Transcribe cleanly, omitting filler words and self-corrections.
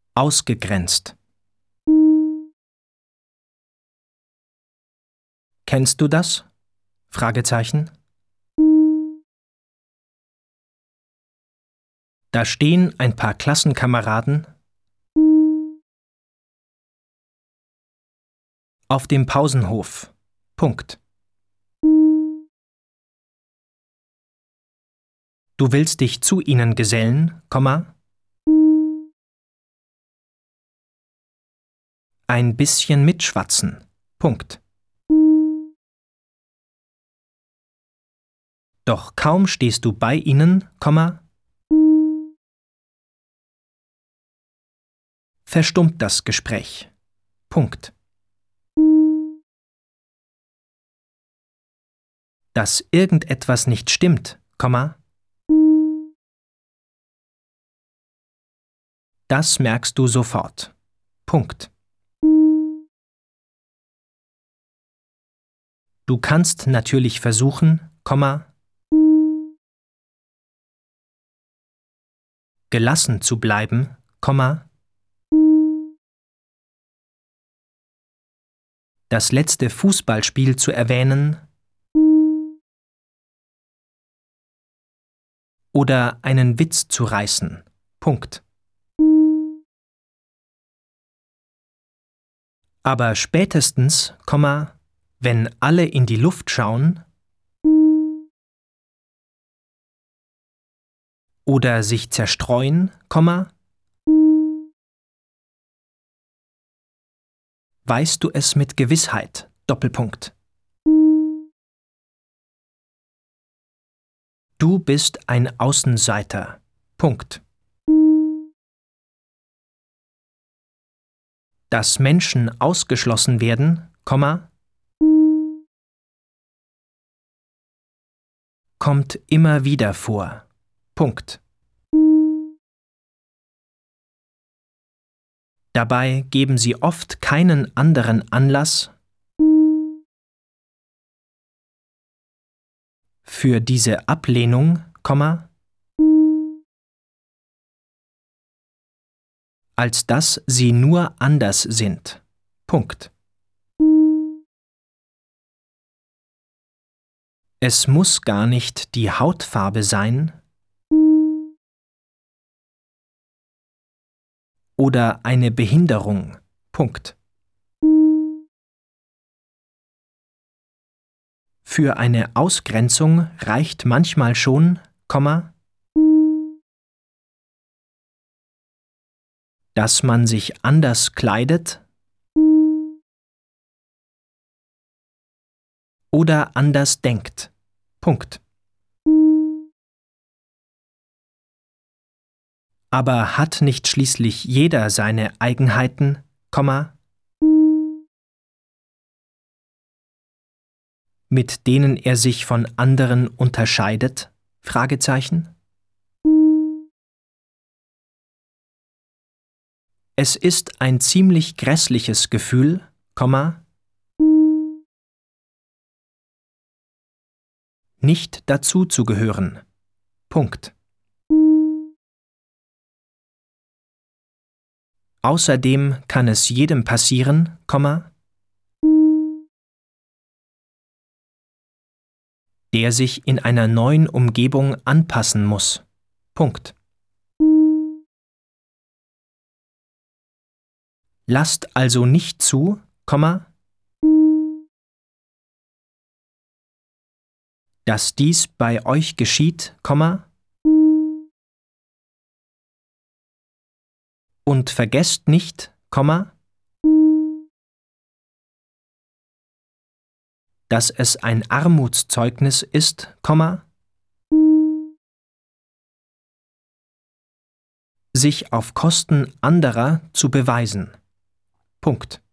Ausgegrenzt. Kennst du das? Fragezeichen. Da stehen ein paar Klassenkameraden auf dem Pausenhof. Punkt. Du willst dich zu ihnen gesellen, Komma, ein bisschen mitschwatzen. Punkt. Doch kaum stehst du bei ihnen, Komma, verstummt das Gespräch. Punkt. Dass irgendetwas nicht stimmt, Komma, das merkst du sofort. Punkt. Du kannst natürlich versuchen, Komma, gelassen zu bleiben, Komma, das letzte Fußballspiel zu erwähnen oder einen Witz zu reißen. Punkt. Aber spätestens, Komma, wenn alle in die Luft schauen oder sich zerstreuen, Komma, weißt du es mit Gewissheit. Doppelpunkt. Du bist ein Außenseiter. Punkt. Dass Menschen ausgeschlossen werden, Komma, kommt immer wieder vor. Punkt. Dabei geben sie oft keinen anderen Anlass für diese Ablehnung, Komma, als dass sie nur anders sind. Punkt. Es muss gar nicht die Hautfarbe sein oder eine Behinderung. Punkt. Für eine Ausgrenzung reicht manchmal schon, Komma, dass man sich anders kleidet oder anders denkt. Punkt. Aber hat nicht schließlich jeder seine Eigenheiten, Komma, mit denen er sich von anderen unterscheidet? Fragezeichen. Es ist ein ziemlich grässliches Gefühl, Komma, nicht dazu zu gehören. Punkt. Außerdem kann es jedem passieren, Komma, der sich in einer neuen Umgebung anpassen muss. Punkt. Lasst also nicht zu, Komma, dass dies bei euch geschieht, Komma, und vergesst nicht, Komma, dass es ein Armutszeugnis ist, Komma, sich auf Kosten anderer zu beweisen. Punkt.